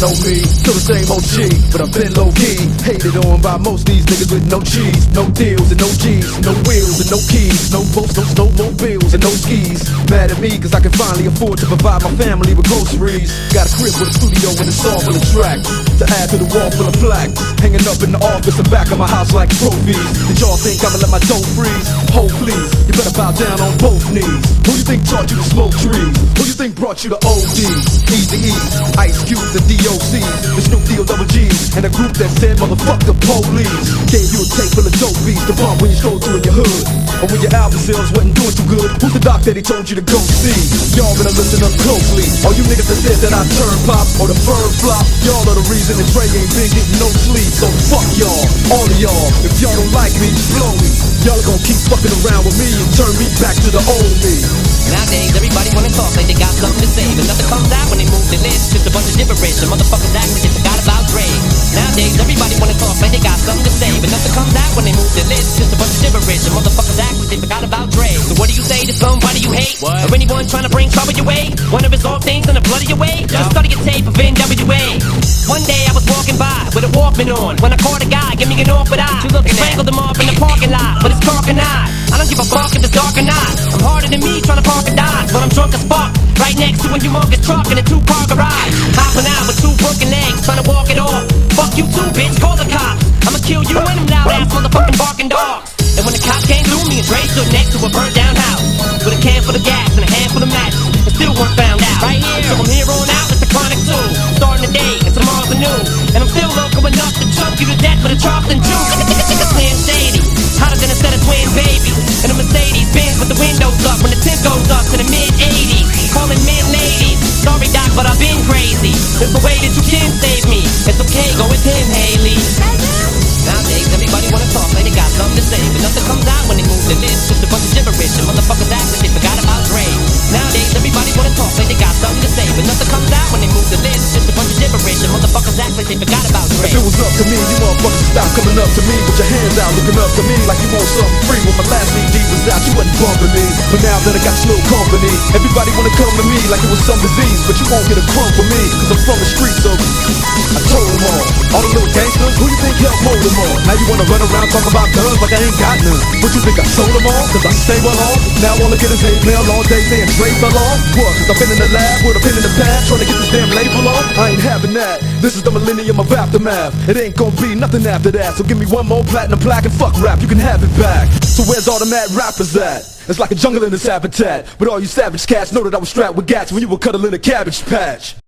know me, still the same OG, but I've been low-key. Hated on by most these niggas with no cheese, no deals and no G's, no wheels and no keys, no boats, no snowmobiles and no skis. Mad at me cause I can finally afford to provide my family with groceries. Got a crib with a studio and a song full of tracks to add to the wall full of plaques, hanging up in the office and back of my house like trophies. Did y'all think I'ma let my dough freeze? Ho, please, you better bow down on both knees. Who you think taught you to smoke trees? Who you think brought you to ODs? Easy E, Ice Cubes and DOCs, the Snoop Double G's, and a group that said motherfuck the police. Gave you a tape full of dope beats to bump when you stroll through in your hood, or when your album sales wasn't doing too good. Who's the doc that he told you to go see? Y'all better listen up closely. All you niggas that said that I turn pop or the firm flop, y'all are the reason that Dre ain't been getting no sleep. So fuck y'all, all of y'all. If y'all don't like me, blow me. Y'all are gonna keep fucking around with me and turn me back to the old me. Nowadays, everybody wanna talk like they got something to say, but nothing comes out when they move the list. Just a bunch of gibberish, and motherfuckers act like they forgot about Dre. Nowadays, everybody wanna talk like they got something to say, but nothing comes out when they move the list. Just a bunch of gibberish, and motherfuckers act like they forgot about Dre. So what do you say to somebody you hate? What? Or anyone trying to bring trouble your way? One of his old things in the blood of your way? Just study your tape of NWA. One day I was walking by with a Walkman on, when I caught a guy, give me an awkward eye. Strangled him off in the parking lot, but it's dark and I don't give a fuck if it's dark or not. I'm harder than me trying to park a dime, but I'm drunk as fuck. Right next to a humongous truck in a two-car garage. Hopping out with two broken legs, trying to walk it off. Fuck you too, bitch, call the cops. I'ma kill you and them loud-ass motherfucking barking dogs. And when the cops came through, me and Dre stood next to a burnt-down house with a can full of gas and a handful of matches, and still weren't found out. Right here, so from here on out, it's the Chronic 2. Starting the day, and tomorrow's the noon. And I'm still local enough to choke you to death with a Charleston juice. Nigga Slim Shady, hotter than a set of twin babies. And a Mercedes Benz with the windows up when the tint goes up to the mid-80s. Calling men ladies, sorry doc, but I've been crazy. There's a way that you can save me. It's okay, go with him, Haley. Nowadays, everybody wanna talk like they got something to say, but nothing comes out when they move the list. Just a bunch of gibberish, and motherfuckers act like they forgot about Dre. Nowadays, everybody wanna talk like they got something to say, but nothing comes out when they move the list. Just a bunch of gibberish, and motherfuckers act like they forgot about Dre. If it was up to me, you motherfuckers stop coming up to me with your hands out, looking up to me like you want something free. When my last CD was out, you wasn't bumping me, but now that I got your little company, everybody wanna come to me like it was some disease, but you won't get a crumb from me, cause I'm from the streets, so I told them all the little gangsters, who you think helped mold them all? Now you wanna run around talking about guns like I ain't got none. What you think I sold them all? Cause I stay well off. Now all I get is hate mail all day saying Dre fell off. What? Cause I've been in the lab with a pen in the pad trying to get this damn label off. I ain't having that. This is the millennium of aftermath. It ain't gonna be nothing after that. So give me one more platinum plaque and fuck rap, you can have it back. So where's all the mad rappers at? It's like a jungle in this habitat. But all you savage cats know that I was strapped with gats when you were cuddling a cabbage patch.